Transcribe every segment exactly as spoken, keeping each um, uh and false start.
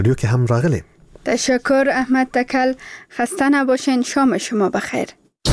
رادیو که هم راغلیم. تشکر احمد تکل. خسته نباشین. شام شما بخیر.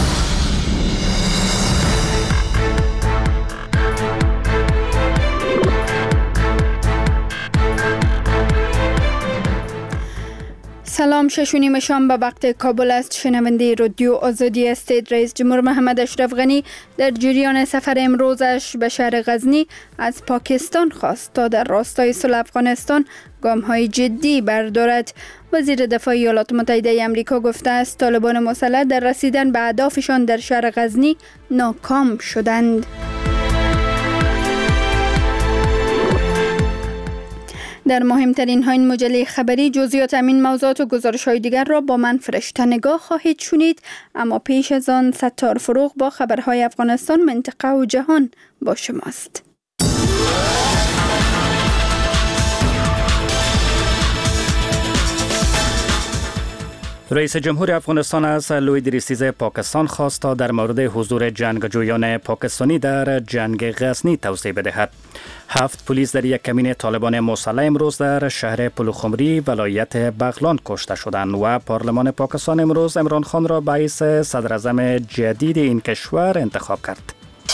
سلام، شش و نیم شام به وقت کابل است. شنونده رادیو آزادی هستید. رئیس جمهور محمد اشرف غنی در جریان سفر امروزش به شهر غزنی از پاکستان خواست تا در راستای صلح افغانستان گام‌های جدی بردارد. وزیر دفاع ایالات متحده آمریکا گفته است طالبان مسلح در رسیدن به اهدافشان در شهر غزنی ناکام شدند. در مهمترین ها این مجله خبری جزئیات همین موضوعات و گزارش‌های دیگر را با من فرشته نگاه خواهید شنید، اما پیش از آن ستار فروغ با خبرهای افغانستان، منطقه و جهان با شماست. رئیس جمهور افغانستان از لوید ریسیز پاکستان خواست تا در مورد حضور جنگجویان پاکستانی در جنگ غزنی توضیح بدهد. هفت پلیس در یک کمین طالبان مسلح امروز در شهر پلوخمری ولایت بغلان کشته شدند و پارلمان پاکستان امروز عمران خان را رئیس صدر اعظم جدید این کشور انتخاب کرد.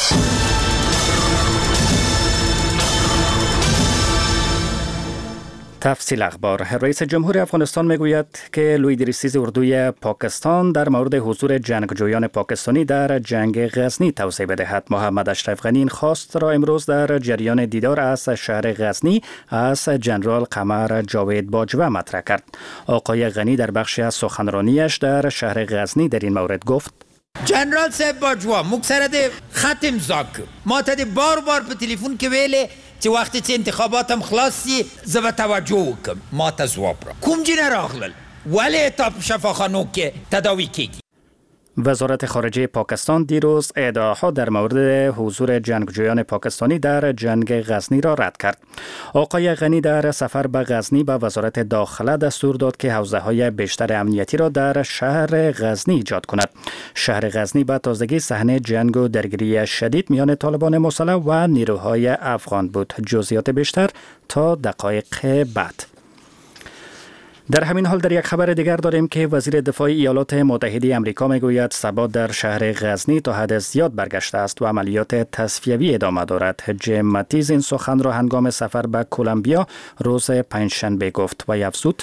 تفصیل اخبار. رئیس جمهور افغانستان میگوید که لوید ریسیز اردوی پاکستان در مورد حضور جنگجویان پاکستانی در جنگ غزنی توضیح بدهد. محمد اشرف غنی این خواست را امروز در جریان دیدار از شهر غزنی از جنرال قمر جاوید باجوه مطرح کرد. آقای غنی در بخشی از سخنرانیش در شهر غزنی در این مورد گفت: جنرال صاحب باجوه مکسرد خط امضا که ما تا بار بار په تلیفون کې ویلې چې وخت چې انتخاباتم خلاص شي زه به توجه وکم. ما ته ځواب را کوم جنه راغلل ولې تا په شفاخانو کې تداوی کیږي. وزارت خارجه پاکستان دیروز ادعاها در مورد حضور جنگجویان پاکستانی در جنگ غزنی را رد کرد. آقای غنی در سفر به غزنی به وزارت داخله دستور داد که حوزه‌های بیشتر امنیتی را در شهر غزنی ایجاد کند. شهر غزنی به تازگی صحنه جنگ و درگیری شدید میان طالبان مسلح و نیروهای افغان بود. جزئیات بیشتر تا دقایق بعد. در همین حال در یک خبر دیگر داریم که وزیر دفاع ایالات متحده آمریکا میگوید ثبات در شهر غزنی تا حد زیاد برگشته است و عملیات تصفیوی ادامه دارد. جیم ماتیز این سخن را هنگام سفر به کلمبیا روز پنجشنبه گفت و افزود: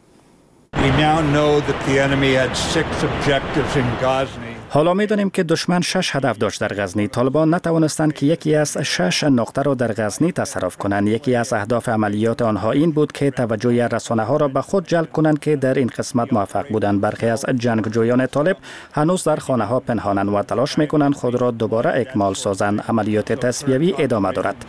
حالا می‌دانیم که دشمن شش هدف داشت در غزنی. طالبان نتوانستند که یکی از شش نقطه را در غزنی تصرف کنند. یکی از اهداف عملیات آنها این بود که توجه رسانه‌ها را به خود جلب کنند که در این قسمت موفق بودند. برخی از جنگجویان طالب هنوز در خانه‌ها پنهانند و تلاش می‌کنند خود را دوباره اکمال سازند. عملیات تصفیوی ادامه دارد.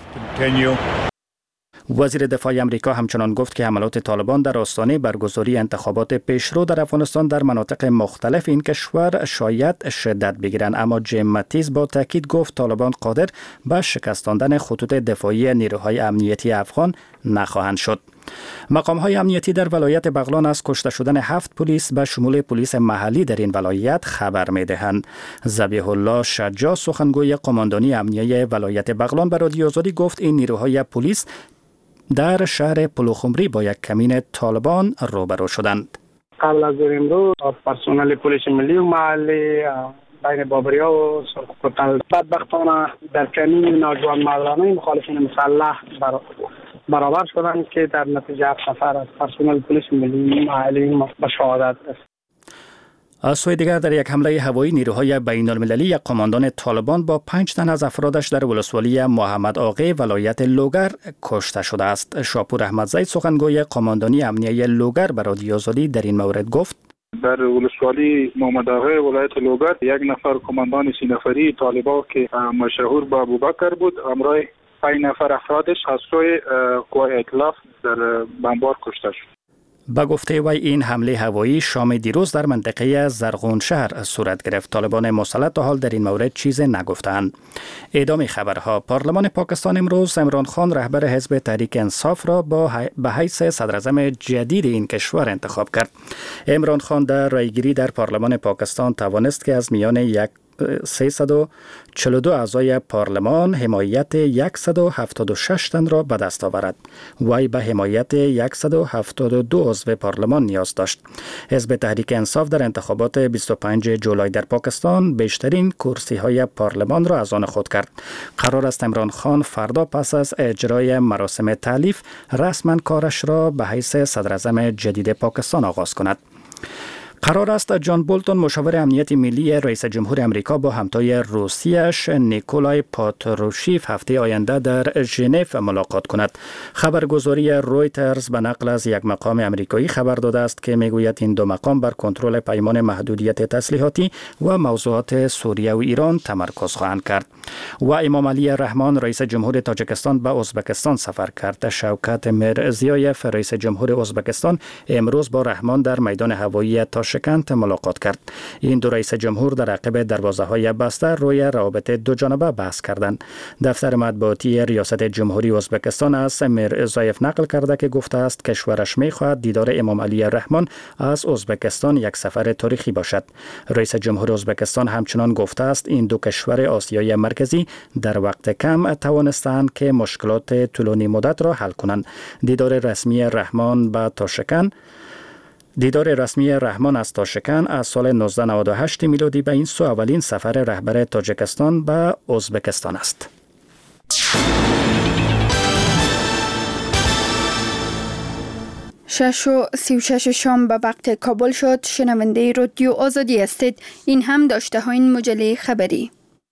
وزیر دفاع آمریکا همچنان گفت که حملات طالبان در آستانه برگزاری انتخابات پیشرو در افغانستان در مناطق مختلف این کشور شاید شدت بگیرند، اما جیم ماتیز با تاکید گفت طالبان قادر به شکستاندن خطوط دفاعی نیروهای امنیتی افغان نخواهند شد. مقام‌های امنیتی در ولایت بغلان از کشته شدن هفت پلیس به شمول پلیس محلی در این ولایت خبر می‌دهند. ذبیح الله شجاع سخنگوی قماندانی امنیه ولایت بغلان به رادیو آزادی گفت این نیروهای پلیس در شهر پلوخمری با یک کمین طالبان روبرو شدند. قبل از امروز پرسنل پلیس ملی و محلی بین بابریا و سرخوتل بدبختانه در کمین ناجوان مردانه مخالفین مسلح برابر شدند که در نتیجه سفر از پرسنل پلیس ملی محلی به شهادت رسید. از سوی دیگر در یک حمله هوایی نیروهای بین المللی یک قماندان طالبان با پنج تن از افرادش در ولسوالی محمد آقی ولایت لوگر کشته شده است. شاپور احمدزی سخنگوی قماندانی امنیه لوگر به رادیو آزادی در این مورد گفت: در ولسوالی محمد آقی ولایت لوگر یک نفر قماندان سی نفری طالبان که مشهور به ابوبکر بود همراه پنج نفر افرادش از سوی قوای ائتلاف در بمبار کشته شد. با گفته وی این حمله هوایی شام دیروز در منطقه زرغون شهر صورت گرفت. طالبان مسلح تا حال در این مورد چیزی نگفتند. ادامه خبرها. پارلمان پاکستان امروز عمران خان رهبر حزب تحریک انصاف را با به حیث صدر اعظم جدید این کشور انتخاب کرد. عمران خان در رایگیری در پارلمان پاکستان توانست که از میان یک سیصد و چهل و دو اعضای پارلمان حمایت صد و هفتاد و شش تن را به دست آورد. وی به حمایت صد و هفتاد و دو عضو پارلمان نیاز داشت. حزب تحریک انصاف در انتخابات بیست و پنجم جولای در پاکستان بیشترین کرسی های پارلمان را از آن خود کرد. قرار است عمران خان فردا پس از اجرای مراسم تالیف رسما کارش را به حیث صدر اعظم جدید پاکستان آغاز کند. قرار است جان بولتون مشاور امنیت ملی رئیس جمهور امریکا با همتای روسیش نیکولای پاتروشیف هفته آینده در ژنو ملاقات کند. خبرگزاری رویترز به نقل از یک مقام امریکایی خبر داده است که میگوید این دو مقام بر کنترل پیمان محدودیت تسلیحاتی و موضوعات سوریه و ایران تمرکز خواهند کرد. و امام علی رحمان رئیس جمهور تاجیکستان به ازبکستان سفر کرد. شوکت میرزیایف رئیس جمهور ازبکستان امروز با رحمان در میدان هوایی تاشکند ملاقات کرد. این دو رئیس جمهور در عقب دروازه‌های بسته روی روابط دو جانبه بحث کردند. دفتر مطبوعاتی ریاست جمهوری ازبکستان از میرزیایف نقل کرده که گفته است کشورش می‌خواهد دیدار امام علی رحمان از ازبکستان یک سفر تاریخی باشد. رئیس جمهور ازبکستان همچنان گفته است این دو کشور آسیای مرکزی در وقت کم توانستند که مشکلات طولانی مدت را حل کنند. دیدار رسمی رحمان با تاشکند دیدار رسمی رحمان از تاشکند از سال نوزده نود و هشت میلادی به این سو اولین سفر رهبر تاجیکستان به ازبکستان است. شش و سی و شش شام به وقت کابل شد. شنونده رادیو آزادی هستید. این هم داشته ها این مجله خبری.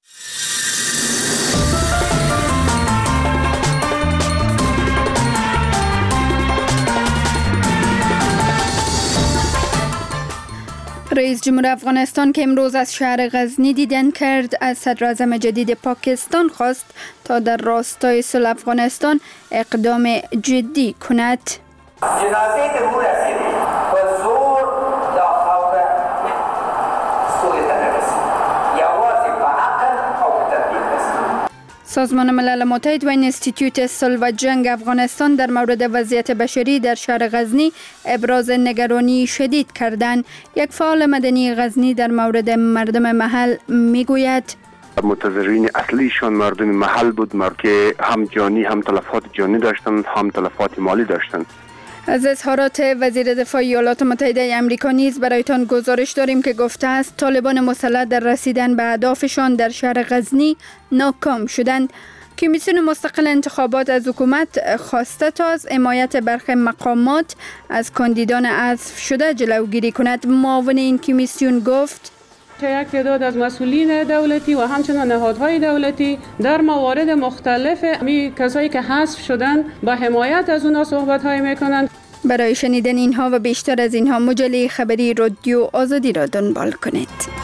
رئیس جمهور افغانستان که امروز از شهر غزنی دیدن کرد از صدر اعظم جدید پاکستان خواست تا در راستای صلح افغانستان اقدام جدی کند. جنازه که مو رسیدی و زور دا خواه سوی تنرسی یوازی با عقل او تدبیر رسید. سازمان ملل متحد و انستیتوت صلح و جنگ افغانستان در مورد وضعیت بشری در شهر غزنی ابراز نگرانی شدید کردند. یک فعال مدنی غزنی در مورد مردم محل میگوید متضررین اصلیشان مردم محل بود، مرد که هم جانی هم تلفات جانی داشتند هم تلفات مالی داشتند. از اظهارات وزیر دفاع ایالات متحده آمریکا نیز برایتان گزارش داریم که گفته است طالبان مسلح در رسیدن به اهدافشان در شهر غزنی ناکام شدند. کمیسیون مستقل انتخابات از حکومت خواسته تا از حمایت برخی مقامات از کاندیدان حذف شده جلوگیری کند. معاون این کمیسیون گفت یک تعداد از مسئولین دولتی و همچنین نهادهای دولتی در موارد مختلف می کسایی که حذف شدن با حمایت از اونا صحبت های میکنند. برای شنیدن اینها و بیشتر از اینها مجله خبری رادیو آزادی را دنبال کنید.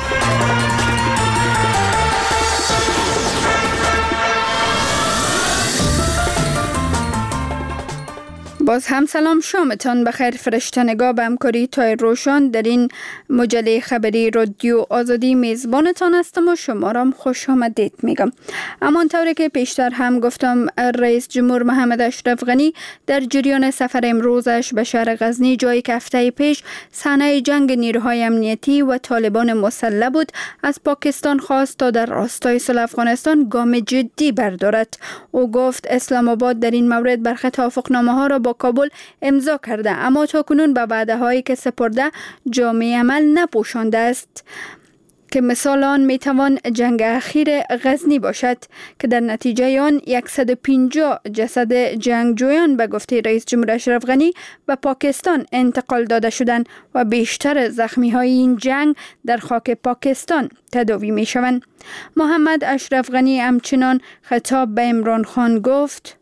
باز هم سلام، شامتان بخیر. فرشتنگاه به همکاری تای روشن در این مجله خبری رادیو آزادی میزبانتان هستم و شما را خوش آمدید میگم. همانطوری که پیشتر هم گفتم رئیس جمهور محمد اشرف غنی در جریان سفر امروزش به شهر غزنی، جایی که هفته پیش صحنه جنگ نیروهای امنیتی و طالبان مسلح بود، از پاکستان خواست تا در راستای صلح افغانستان گام جدی بردارد. او گفت اسلام آباد در این مورد برخی توافقنامه ها را با کابل امضا کرده، اما تاکنون به وعده هایی که سپرده جامع عمل نپوشانده است که مثال آن میتوان جنگ اخیر غزنی باشد که در نتیجه آن صد و پنجاه جسد جنگجویان به گفته رئیس جمهور اشرف غنی به پاکستان انتقال داده شدند و بیشتر زخمی های این جنگ در خاک پاکستان تداوی می شوند. محمد اشرف غنی همچنان خطاب به عمران خان گفت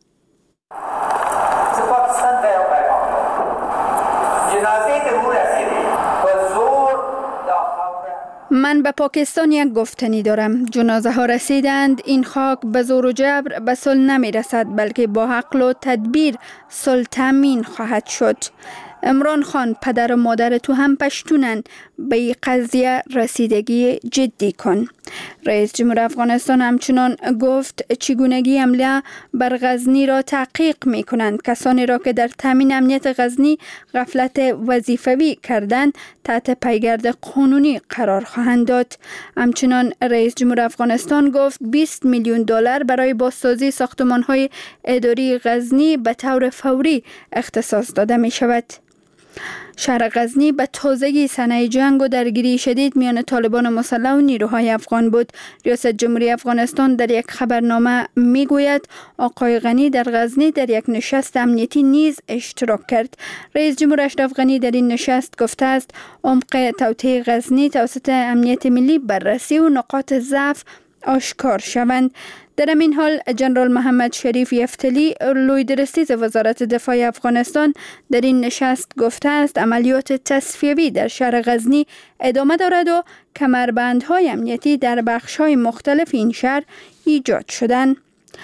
من به پاکستان یک گفتنی دارم. جنازه ها رسیدند. این خاک به زور و جبر به صلح نمی رسد، بلکه با عقل و تدبیر صلح تامین خواهد شد. عمران خان، پدر و مادر تو هم پشتونن، به این قضیه رسیدگی جدی کن. رئیس جمهور افغانستان همچنان گفت چگونگی حمله بر غزنی را تحقیق می کنند. کسانی را که در تامین امنیت غزنی غفلت وظیفوی کردند تحت پیگرد قانونی قرار خواهند داد. همچنان رئیس جمهور افغانستان گفت بیست میلیون دلار برای بازسازی ساختمان‌های اداری غزنی به طور فوری اختصاص داده می شود. شهر غزنی به تازگی صحنه جنگ و درگیری شدید میان طالبان مسلح و نیروهای افغان بود. ریاست جمهوری افغانستان در یک خبرنامه میگوید آقای غنی در غزنی در یک نشست امنیتی نیز اشتراک کرد. رئیس جمهور اشرف غنی در این نشست گفته است عمق توطئه غزنی توسط امنیت ملی بررسی و نقاط ضعف آشکار شوند. در این حال جنرال محمد شریف یفتلی لوی درستیز وزارت دفاع افغانستان در این نشست گفته است عملیات تصفیوی در شهر غزنی ادامه دارد و کمربندهای امنیتی در بخش‌های مختلف این شهر ایجاد شدند.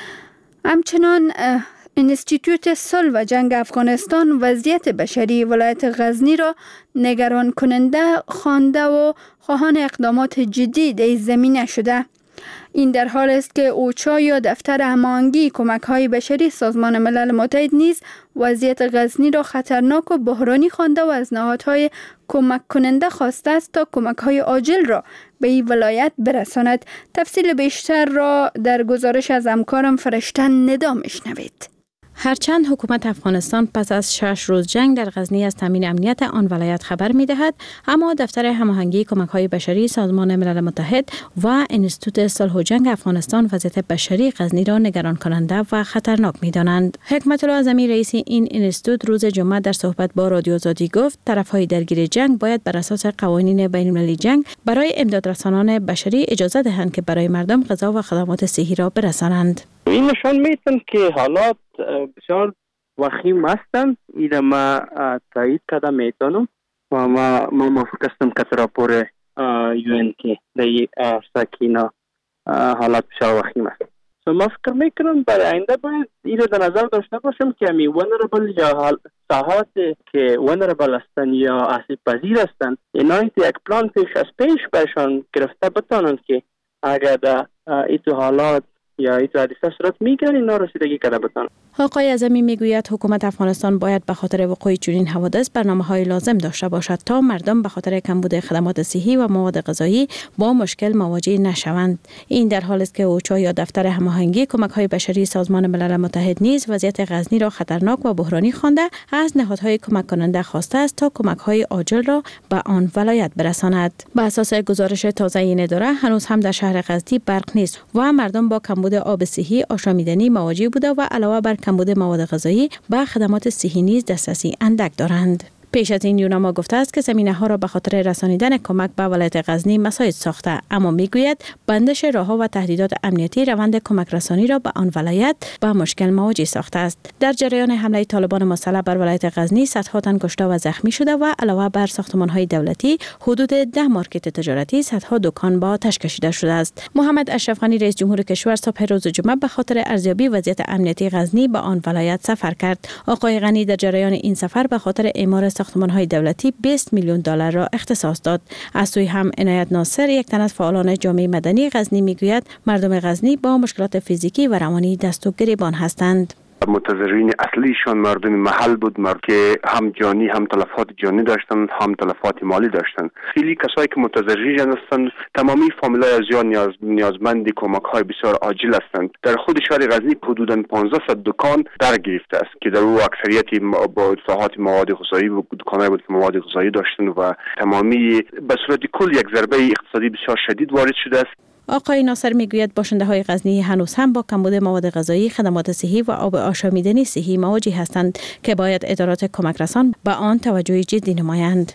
همچنان انستیتوت صلح و جنگ افغانستان وضعیت بشری ولایت غزنی را نگران کننده خوانده و خواهان اقدامات جدی در زمینه شده. این در حال است که اوچا یا دفتر هماهنگی کمک‌های بشری سازمان ملل متحد نیز وضعیت غزنی را خطرناک و بحرانی خوانده و از نهادهای کمک کننده خواسته است تا کمک‌های عاجل را به این ولایت برساند. تفصیل بیشتر را در گزارش از همکارم فرشته ندا میشنوید. هرچند حکومت افغانستان پس از شش روز جنگ در غزنی از تامین امنیت آن ولایت خبر می‌دهد، اما دفتر هماهنگی کمک‌های بشری سازمان ملل متحد و انستیتوت صلح و جنگ افغانستان وضعیت بشری غزنی را نگران کننده و خطرناک می‌دانند. حکمت الله اعظمی رئیس این انستیتوت روز جمعه در صحبت با رادیو آزادی گفت طرف‌های درگیر جنگ باید بر اساس قوانین بین‌المللی جنگ برای امداد رسانان بشری اجازه دهند که برای مردم غذا و خدمات صحی را برسانند. این نشان می‌دهد که حالات بسیار وخیم هستند. این ما تایید کرده میتونم و ما ما موافق هستم که راپور یو ان که در سکینا حالات بسیار وخیم است. سو ما فکر میکنم برای آینده باید این رو در نظر داشته باشم که امی ونربل یا ساحات که ونربل هستند یا آسیب پذیر هستند اینا یک پلان پیش از پیش برشان گرفته بتانند که اگر در این حالات یا این حادثه صورت میگیرن اینا رسیدگی کرده بتانند. آقای اعظمی میگوید حکومت افغانستان باید به خاطر وقوع چنین حوادث برنامه‌های لازم داشته باشد تا مردم به خاطر کمبود خدمات صحی و مواد غذایی با مشکل مواجه نشوند. این در حالی است که اوچا یا دفتر هماهنگی کمک‌های بشری سازمان ملل متحد نیز وضعیت غزنی را خطرناک و بحرانی خوانده از نهادهای کمک کننده خواسته است تا کمک‌های عاجل را به آن ولایت برساند. به اساس گزارش تازه این اداره هنوز هم در شهر غزنی برق نیست و مردم با کمبود آب صحی آشامیدنی مواجه بوده و علاوه بر کمبود مواد غذایی به خدمات صحی نیز دسترسی اندک دارند. پیش از این یوناما گفته است که زمینه ها را به خاطر رسانیدن کمک به ولایت غزنی مساعد ساخته، اما میگوید بندش راهها و تهدیدات امنیتی روند کمک رسانی را به آن ولایت به مشکل مواجه ساخته است. در جریان حمله طالبان مسلح بر ولایت غزنی صدها تن کشته و زخمی شده و علاوه بر ساختمان های دولتی حدود ده مارکت تجارتی صدها دکان با آتش کشیده شده است. محمد اشرف غنی رئیس جمهور کشور صبح روز جمعه به خاطر ارزیابی وضعیت امنیتی غزنی به آن ولایت سفر کرد. آقای غنی در جریان این سفر به خاطر اعمار ساختمان‌های دولتی بیست میلیون دلار را اختصاص داد. از سوی هم عنایت ناصر یک تن از فعالان جامعه مدنی غزنی میگوید مردم غزنی با مشکلات فیزیکی و روانی دست و گریبان هستند. متضررین اصلیشان مردم محل بود، مرد که هم جانی هم تلفات جانی داشتند هم تلفات مالی داشتند. خیلی کسایی که متضرر هستند تمامی فامیلای از یا نیاز نیازمند کمک های بسیار عاجل هستند. در خود شهر غزنی حدوداً پانزده صد دکان در گرفته است که در او اکثریتی با ساحات مواد غذایی و دکانایی بود که مواد غذایی داشتند و تمامی به صورت کل یک ضربه اقتصادی بسیار شدید وارد شده است. آقای ناصر میگوید باشنده های غزنی هنوز هم با کمبود مواد غذایی، خدمات صحی و آب آشامیدنی صحی مواجه هستند که باید ادارات کمک رسان به آن توجه جدی نمایند.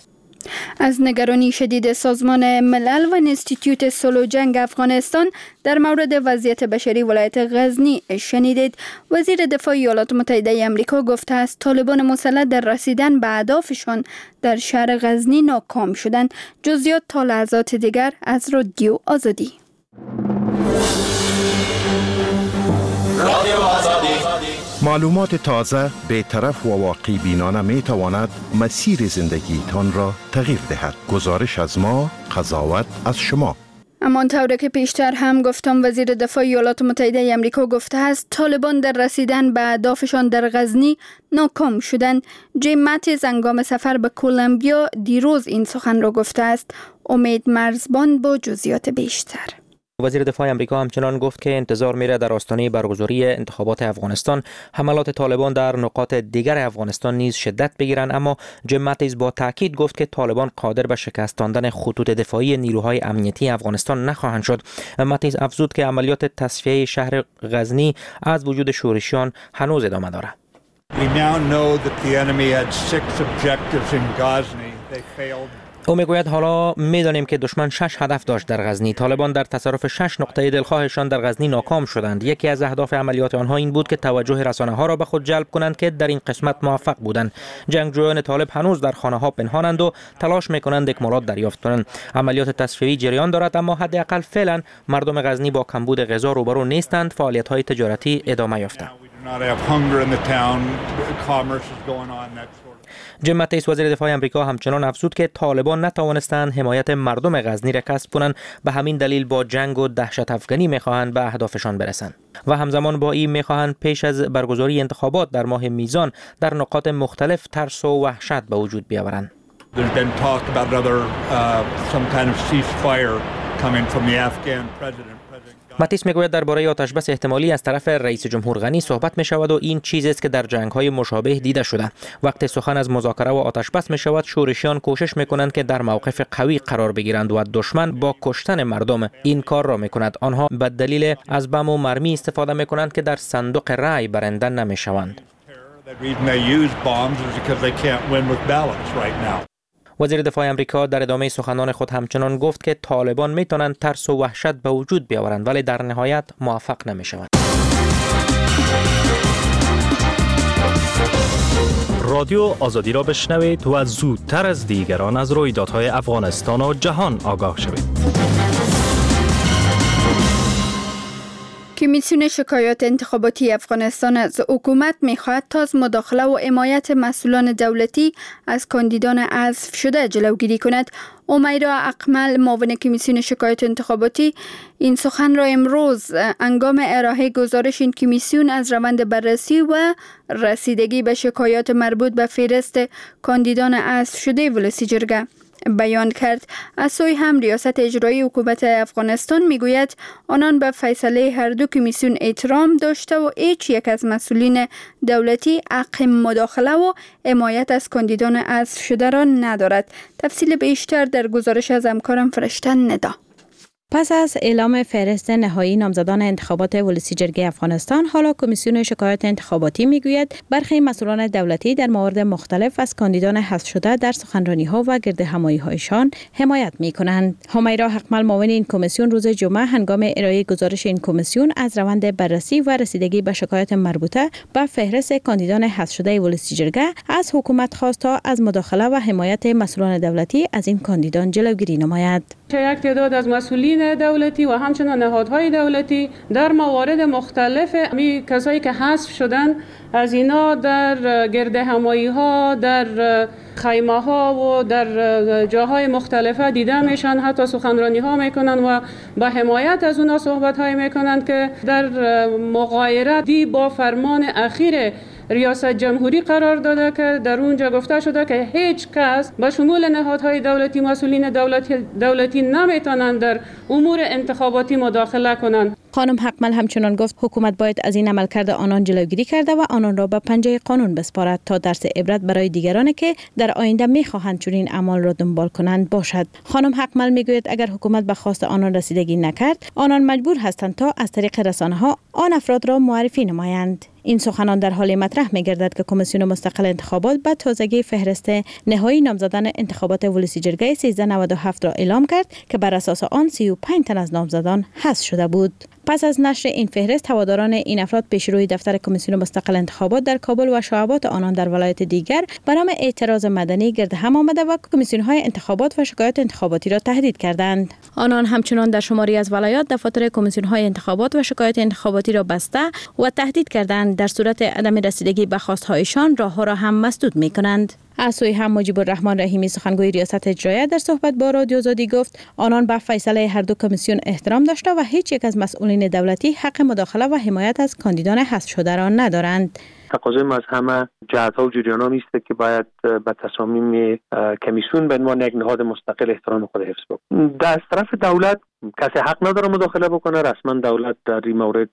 از نگرانی شدید سازمان ملل و انستیتوت صلح و جنگ افغانستان در مورد وضعیت بشری ولایت غزنی شنیدید. وزیر دفاع ایالات متحده آمریکا گفته است طالبان مسلح در رسیدن به اهدافشان در شهر غزنی ناکام شدند. جزئیات تا لحظات دیگر از رادیو آزادی. معلومات تازه، بی‌طرف و واقعی بینانه می تواند مسیر زندگیتان را تغییر دهد. گزارش از ما، قضاوت از شما. همانطور که پیشتر هم گفتم، وزیر دفاع ایالات متحده آمریکا گفته است طالبان در رسیدن به اهدافشان در غزنی ناکام شدند. جیم ماتیس هنگام سفر به کولومبیا دیروز این سخن را گفته است. امید مرزبان با جزئیات بیشتر. وزیر دفاع آمریکا همچنان گفت که انتظار میره در آستانه برگزاری انتخابات افغانستان حملات طالبان در نقاط دیگر افغانستان نیز شدت بگیرند، اما جیم ماتیس با تاکید گفت که طالبان قادر به شکستاندن خطوط دفاعی نیروهای امنیتی افغانستان نخواهند شد. ماتیس افزود که عملیات تصفیه شهر غزنی از وجود شورشیان هنوز ادامه دارد. We now know that the enemy had six objectives in Ghazni. They failed. او میگوید حالا میدانیم که دشمن شش هدف داشت در غزنی. طالبان در تصرف شش نقطه دلخواهشان در غزنی ناکام شدند. یکی از اهداف عملیات آنها این بود که توجه رسانه ها را به خود جلب کنند که در این قسمت موفق بودند. جنگجویان طالب هنوز در خانه ها پنهانند و تلاش میکنند اکمالات دریافت کنند. عملیات تصفیه‌ای جریان دارد، اما حداقل فعلا مردم غزنی با کمبود غذا روبرو نیستند. فعالیت های تجارتی ادامه یافته. جیم ماتیس وزیر دفاع آمریکا همچنان افزود که طالبان نتوانستند حمایت مردم غزنی را کسب کنند، به همین دلیل با جنگ و دهشت افکنی میخواهند به اهدافشان برسند و همزمان با این میخواهند پیش از برگزاری انتخابات در ماه میزان در نقاط مختلف ترس و وحشت به وجود بیاورند. ماتیس میگوید درباره آتشبس احتمالی از طرف رئیس جمهور غنی صحبت می شود و این چیزی است که در جنگ‌های مشابه دیده شده. وقتی سخن از مذاکره و آتشبس می شود، شورشیان کوشش می کنند که در موقف قوی قرار بگیرند و دشمن با کشتن مردم این کار را می کند. آنها به دلیل از بم و مرمی استفاده می کنند که در صندوق رای برنده نمی شوند. وزیر دفاع آمریکا در ادامه سخنان خود همچنان گفت که طالبان میتونند ترس و وحشت به وجود بیاورند ولی در نهایت موفق نمیشوند. رادیو آزادی را بشنوید و زودتر از دیگران از رویدادهای افغانستان و جهان آگاه شوید. کمیسیون شکایات انتخاباتی افغانستان از حکومت می‌خواهد تا از مداخله و حمایت مسئولان دولتی از کاندیدان حذف شده جلوگیری کند. امیرا اقمل معاون کمیسیون شکایات انتخاباتی این سخن را امروز هنگام ارائه گزارش این کمیسیون از روند بررسی و رسیدگی به شکایات مربوط به فهرست کاندیدان حذف شده ولسی جرگه بیان کرد. از سوی هم ریاست اجرایی حکومت افغانستان میگوید آنان به فیصله هر دو کمیسیون احترام داشته و هیچ یک از مسئولین دولتی حق مداخله و حمایت از کاندیدان حذف شده را ندارد. تفصیل بیشتر در گزارش از همکارم فرشته ندا. پس از اعلام فهرست نهایی نامزدان انتخابات ولسی جرگه افغانستان، حالا کمیسیون شکایات انتخاباتی میگوید برخی مسئولان دولتی در موارد مختلف از کاندیدان حذف شده در سخنرانی‌ها و گردهمایی‌هایشان حمایت می‌کنند. همیرا حقمل معاون این کمیسیون روز جمعه هنگام ارائه گزارش این کمیسیون از روند بررسی و رسیدگی به شکایات مربوطه به فهرست کاندیدان حذف شده ولسی جرگه از حکومت خواست تا از مداخله و حمایت مسئولان دولتی از این کاندیدان جلوگیری نماید. یک تعداد از مسئولین دولتی و همچنین نهادهای دولتی در موارد مختلف می کسایی که حذف شدن از اینا در گرد همایی ها، در خیمه ها و در جاهای مختلفه دیده میشن، حتی سخنرانی ها میکنن و با حمایت از اونا صحبت های میکنن که در مغایرت با فرمان اخیر ریاست جمهوری قرار داده که در اونجا گفته شده که هیچ کس به شمول نهادهای دولتی، مسئولین دولتی, دولتی نمیتونن در امور انتخاباتی مداخله کنند. خانم حقمل همچنان گفت حکومت باید از این عملکرد آنان جلوگیری کرده و آنان را به پنجه قانون بسپارد تا درس عبرت برای دیگرانی که در آینده میخواهند چنین اعمال را دنبال کنند باشد. خانم حقمل میگوید اگر حکومت به خواست آنان رسیدگی نکرد، آنان مجبور هستند تا از طریق رسانه ها آن افراد را معرفی نمایند. این سخنان در حال مطرح می‌گردد که کمیسیون مستقل انتخابات به تازگی فهرست نهایی نامزدان انتخابات ولسی جرگه سیزده نود و هفت را اعلام کرد که بر اساس آن سی و پنج تن از نامزدان حذف شده بود. پس از نشر این فهرست، هواداران این افراد پیشروی دفتر کمیسیون مستقل انتخابات در کابل و شعبات آنان در ولایت دیگر به نام اعتراض مدنی گرد هم آمده و کمیسیون‌های انتخابات و شکایات انتخاباتی را تهدید کردند. آنان همچنان در شماری از ولایات دفاتر کمیسیون‌های انتخابات و شکایات انتخاباتی را بسته و تهدید کردند در صورت عدم رسیدگی به خواست‌هایشان راه‌ها را هم مسدود می‌کنند. از سوی هم مجیب الرحمن رحیمی سخنگوی ریاست اجرایه در صحبت با رادیو آزادی گفت آنان به فیصله هر دو کمیسیون احترام داشته و هیچ یک از مسئولین دولتی حق مداخله و حمایت از کاندیدان حذف شده را ندارند. تقاضای ما از همه جهت‌ها و جریان‌ها است که باید به تصامیم کمیسیون به عنوان یک نهاد مستقل احترام خود حفظ بکنه. در طرف دولت کسی حق نداره مداخله بکنه. رسما دولت در این مورد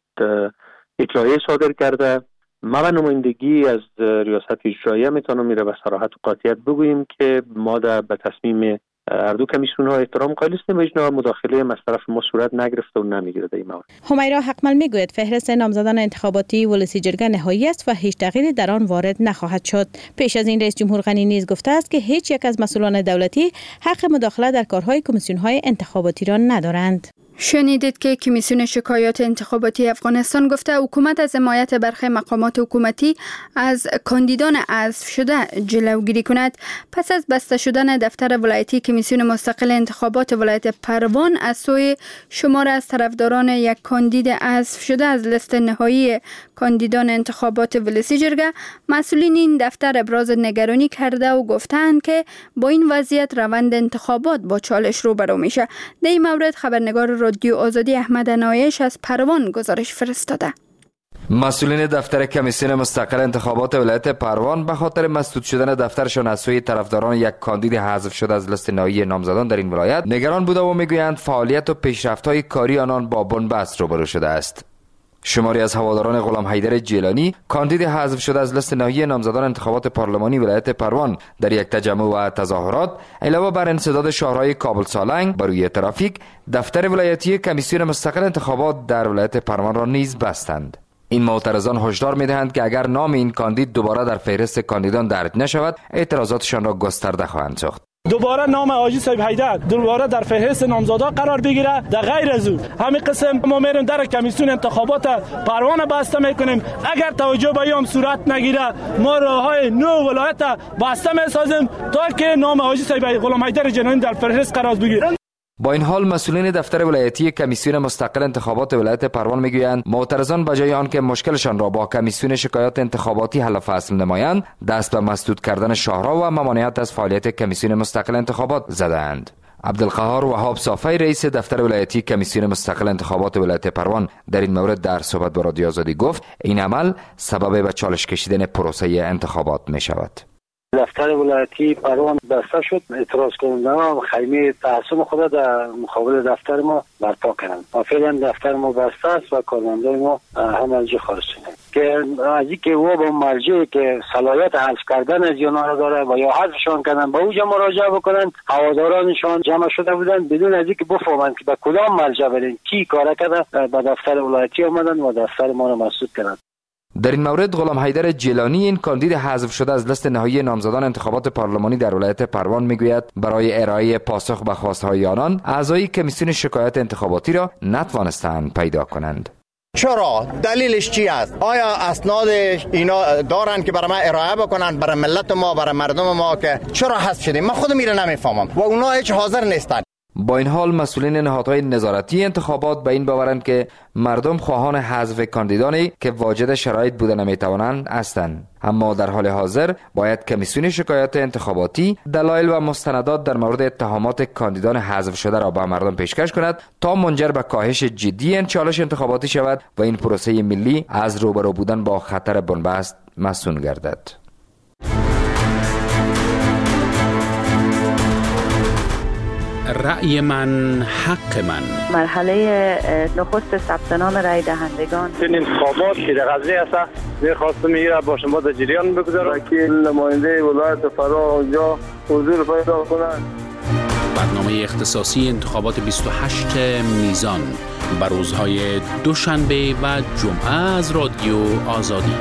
اطلاعیه صادر کرده. ما به نمایندگی از ریاست اجراییه میتونم میره به صراحت و قاطعیت بگوییم که ما در به تصمیم هر دو کمیسیون ها احترام قائل هستیم و هیچ نوع مداخله از طرف ما صورت نگرفته و نمیگیره در این مورد. همیرا حقمل میگوید فهرست نامزدان انتخاباتی ولسی جرگه نهایی است و هیچ تغییری در آن وارد نخواهد شد. پیش از این رئیس جمهور غنی نیز گفته است که هیچ یک از مسئولان دولتی حق مداخله در کارهای کمیسیون های انتخاباتی را ندارند. شنیدید که کمیسیون شکایات انتخاباتی افغانستان گفته حکومت از حمایت برخی مقامات حکومتی از کاندیدان حذف شده جلوگیری کند. پس از بسته شدن دفتر ولایتی کمیسیون مستقل انتخابات ولایت پروان از سوی شمار از طرفداران یک کاندید حذف شده از لیست نهایی کاندیدان انتخابات ولسی جرگه، مسئولین این دفتر ابراز نگرانی کرده و گفتند که با این وضعیت روند انتخابات با چالش روبرو میشه. در این مورد خبرنگار رادیو آزادی احمد نایش از پروان گزارش فرستاده. مسئولین دفتر کمیسیون مستقل انتخابات ولایت پروان به خاطر مسدود شدن دفترشان از سوی طرفداران یک کاندید حذف شده از لیست نهایی نامزدان در این ولایت نگران بوده و میگویند فعالیت و پیشرفت‌های کاری آنان با بنبست روبرو شده است. شماری از هواداران غلام حیدر جیلانی کاندید حذف شده از لیست نهایی نامزدان انتخابات پارلمانی ولایت پروان در یک تجمع و تظاهرات علاوه بر انسداد شهرهای کابل سالنگ بر روی ترافیک، دفتر ولایتی کمیسیون مستقل انتخابات در ولایت پروان را نیز بستند. این معترضان هشدار می‌دهند که اگر نام این کاندید دوباره در فهرست کاندیدان درج نشود، اعتراضاتشان را گسترده خواهند ساخت. دوباره نام حاجی صاحب حیدر دوباره در فهرست نامزدا قرار بگیره. در غیر از او همین قسم ما میریم در کمیسیون انتخابات پروان بسته میکنیم. اگر توجه به این صورت نگیره ما راههای نو ولایت بسته میسازیم تا که نام حاجی صاحب غلام حیدر جیلانی در فهرست قرار بگیره. با این حال مسئولین دفتر ولایتی کمیسیون مستقل انتخابات ولایت پروان میگویند معترضان بجای آنکه مشکلشان را با کمیسیون شکایات انتخاباتی حل و فصل نمایند، دست به مسدود کردن شاهراه و ممانعت از فعالیت کمیسیون مستقل انتخابات زدند. عبدالقهار وهاب صافی رئیس دفتر ولایتی کمیسیون مستقل انتخابات ولایت پروان در این مورد در صحبت با رادیو آزادی گفت این عمل سبب به چالش کشیدن پروسه انتخابات می شود. دفتر ولایتی پروان بسته شد. اعتراض کنندگان خیمه تعصب خود در مقابل دفتر ما برپا کردند. فعلا دفتر ما بسته است و کارمندان ما هم از جا خارج شدند که از اینکه او با مرجعی که صلاحیت حذف کردن از یونا را داره و یا حذفشان کردن با اوجا مراجعه بکنند، هوادارانشان جمع شده بودند بدون از اینکه بفهمند که به کدام مرجع برن کی کار کرده به دفتر ولایتی آمدند و دفتر ما را مسدود کردند. در این مورد غلام حیدر جیلانی این کاندید حذف شده از لیست نهایی نامزدان انتخابات پارلمانی در ولایت پروان میگوید برای ارائه پاسخ به خواستهای آنان اعضای کمیسیون شکایات انتخاباتی را نتوانستند پیدا کنند. چرا؟ دلیلش چی است؟ آیا اسناد اینا دارن که برای ما ارائه بکنن برای ملت ما برای مردم ما که چرا حذف شدیم؟ من خودم میره نمیفهمم و اونا هیچ حاضر نیستن. با این حال مسئولین نهادهای نظارتی انتخابات به این باورند که مردم خواهان حذف کاندیدانی که واجد شرایط بوده نمیتوانند هستند، اما در حال حاضر باید کمیسیون شکایات انتخاباتی دلایل و مستندات در مورد اتهامات کاندیدان حذف شده را به مردم پیشکش کند تا منجر به کاهش جدی این چالش انتخاباتی شود و این پروسه ملی از روبرو بودن با خطر بنبست مصون گردد. رأی من حق من. مرحله نخست ثبت نام رأی دهندگان این انتخابات که در غزنی است می‌خواستم میره با شما در جریان بگذارم که نماینده ولایت فرا اونجا حضور پیدا کنند. برنامه اختصاصی انتخابات بیست و هشت میزان بر روزهای دوشنبه و جمعه از رادیو آزادی.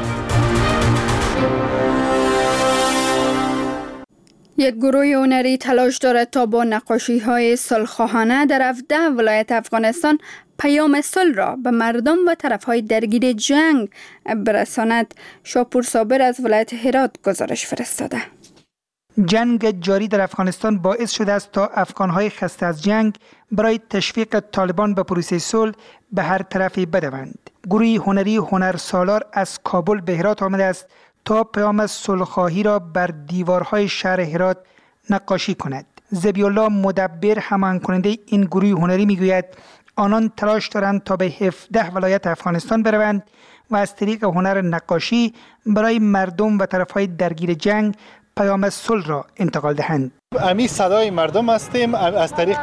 یک گروه هنری تلاش دارد تا با نقاشی‌های صلح‌خواهانه در هفده ولایت افغانستان پیام صلح را به مردم و طرف‌های درگیر جنگ برساند. شاپور صابر از ولایت هرات گزارش فرستاده. جنگ جاری در افغانستان باعث شده است تا افغان‌های خسته از جنگ برای تشویق طالبان به پروسه صلح به هر طرفی بدوند. گروه هنری هنر سالار از کابل به هرات آمده است تا پیام صلح‌خواهی را بر دیوارهای شهر هرات نقاشی کند. ذبیح الله مدبر همان کننده این گروه هنری میگوید آنان تلاش دارند تا به هفده ولایت افغانستان بروند و از طریق هنر نقاشی برای مردم و طرفهای درگیر جنگ پیام صلح را انتقال دهند. امی صدای مردم هستیم. از طریق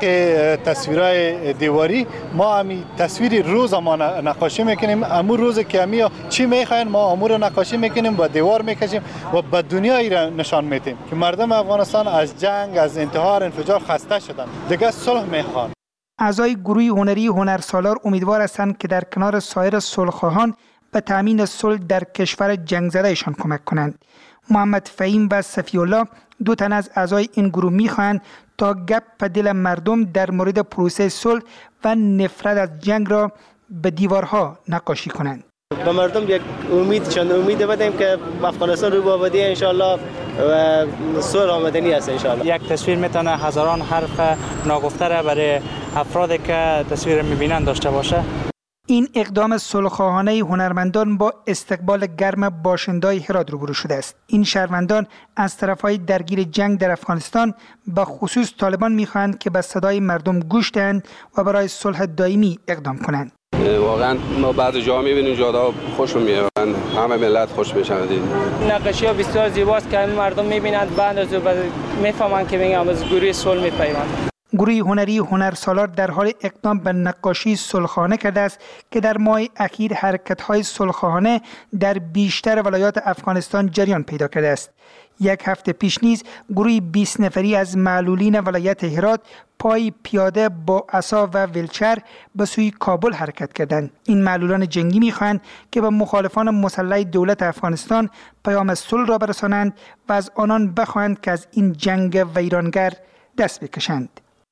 تصویرهای دیواری ما امی تصویر روز ما نقاشی میکنیم. امو روز که امی چی میخواین ما امور رو نقاشی میکنیم، با دیوار میکشیم و به دنیایی را نشان میدیم که مردم افغانستان از جنگ، از انتحار، انفجار خسته شدن، دیگه صلح میخوان. اعضای گروه هنری هنرسالار امیدوار هستند که در کنار سایر صلح‌خواهان به تامین صلح در کشور جنگ زدهشان کمک کنند. محمد فهیم و صفی الله دو تن از اعضای این گروه میخواهند تا گپ به دل مردم در مورد پروسه صلح و نفرت از جنگ را به دیوارها نقاشی کنند. به مردم یک امید چند امید بدیم که افغانستان رو به آبادی ان شاء الله و صلح آمدنی است ان شاء الله. یک تصویر میتونه هزاران حرف ناگفته را برای افرادی که تصویر میبینند داشته باشه. این اقدام صلح‌خواهانه هنرمندان با استقبال گرم باشنده‌های هرات روبرو شده است. این شهروندان از طرفهای درگیر جنگ در افغانستان به خصوص طالبان می‌خواهند که به صدای مردم گوش دهند و برای صلح دائمی اقدام کنند. واقعا ما بعضی جا می‌بینیم جاها خوش میاد، همه ملت خوش میشن. نقاشی‌ها بسیار زیباست که مردم می‌بینند بعد از می‌فهمند که میگم از گروه صلح می‌پیوندند. گروه هنری هنرسالار در حال اقدام به نقاشی صلح‌خواهانه کرده است که در ماه اخیر حرکت‌های صلح‌خواهانه در بیشتر ولایات افغانستان جریان پیدا کرده است. یک هفته پیش نیز گروه بیست نفری از معلولین ولایت هرات پای پیاده با عصا و ویلچر به سوی کابل حرکت کردند. این معلولان جنگی می‌خواهند که به مخالفان مسلح دولت افغانستان پیام صلح را برسانند و از آنان بخواهند که از این جنگ ویرانگر دست بکشند.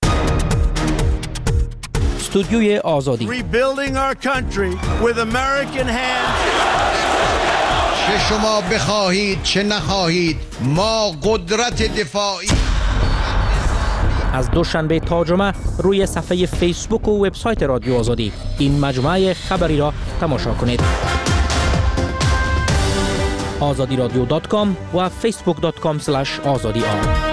استودیوی آزادی چه شما بخواهید چه نخواهید ما قدرت دفاعی. از دوشنبه تا جمعه روی صفحه فیسبوک و وبسایت رادیو آزادی این مجموعه خبری را تماشا کنید. آزادی رادیو دات کام و فیسبوک دات کام اسلش آزادی آر.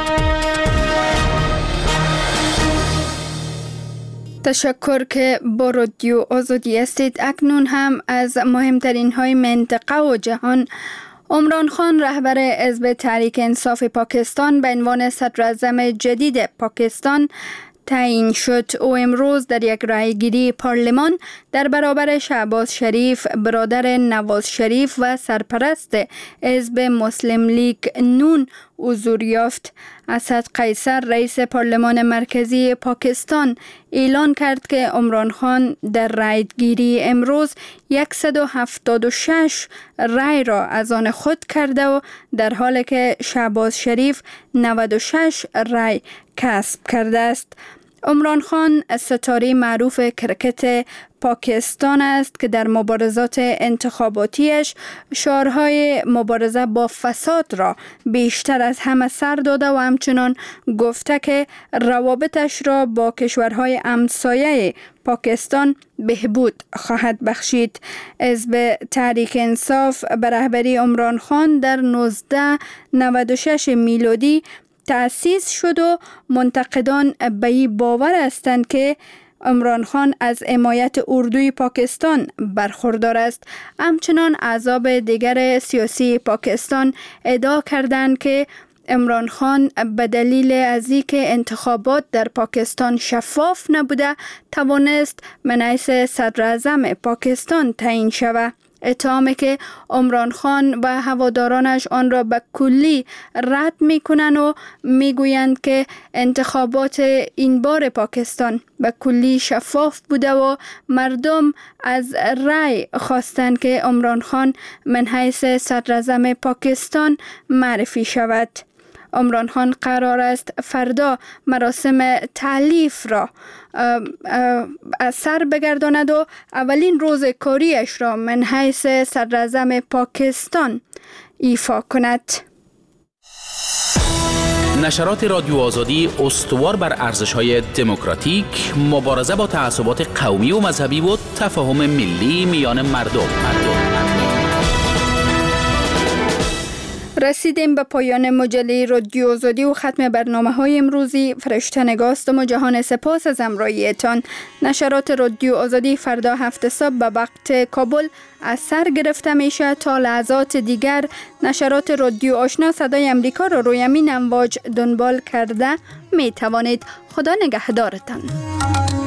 تشکر که با رادیو آزادی هستید. اکنون هم از مهمترین های منطقه و جهان. عمران خان رهبر حزب تحریک انصاف پاکستان به عنوان صدراعظم جدید پاکستان تعیین شد. او امروز در یک رایگیری پارلمان در برابر شهباز شریف برادر نواز شریف و سرپرست حزب مسلم لیگ نون حضور یافت. اسد قیصر رئیس پارلمان مرکزی پاکستان اعلان کرد که عمران خان در رایگیری امروز صد و هفتاد و شش رای را از آن خود کرده و در حالی که شهباز شریف نود و شش رای کسب کرده است. عمران خان ستاره معروف کرکت پاکستان است که در مبارزات انتخاباتیش شعارهای مبارزه با فساد را بیشتر از همه سر داده و همچنان گفته که روابطش را با کشورهای همسایه پاکستان بهبود خواهد بخشید. حزب تحریک انصاف به رهبری عمران خان در نوزده نود و شش میلادی تأسیس شد و منتقدان به این باور هستند که عمران خان از حمایت اردوی پاکستان برخوردار است. همچنان احزاب دیگر سیاسی پاکستان ادعا کردند که عمران خان به دلیل از اینکه انتخابات در پاکستان شفاف نبوده توانست به حیث صدراعظم پاکستان تعیین شود. اتهامی که عمران خان و هوادارانش آن را به کلی رد می کنند و می گویند که انتخابات این بار پاکستان به کلی شفاف بوده و مردم از رأی خواستند که عمران خان من حیث صدراعظم پاکستان معرفی شود. عمران خان قرار است فردا مراسم تألیف را از سر بگرداند و اولین روز کاریش را من حیث صدراعظم پاکستان ایفا کند. نشرات رادیو آزادی استوار بر ارزش‌های دموکراتیک، مبارزه با تعصبات قومی و مذهبی و تفاهم ملی میان مردم. مردم. رسیدیم به پایان مجله رادیو آزادی و ختم برنامه های امروزی. فرشته نگاستم و جهان سپاس از همراهیتان. نشرات رادیو آزادی فردا هفت صبح به وقت کابل از سر گرفته میشه. تا لحظات دیگر نشرات رادیو آشنا صدای امریکا را روی همین امواج دنبال کرده می توانید. خدا نگهدارتان.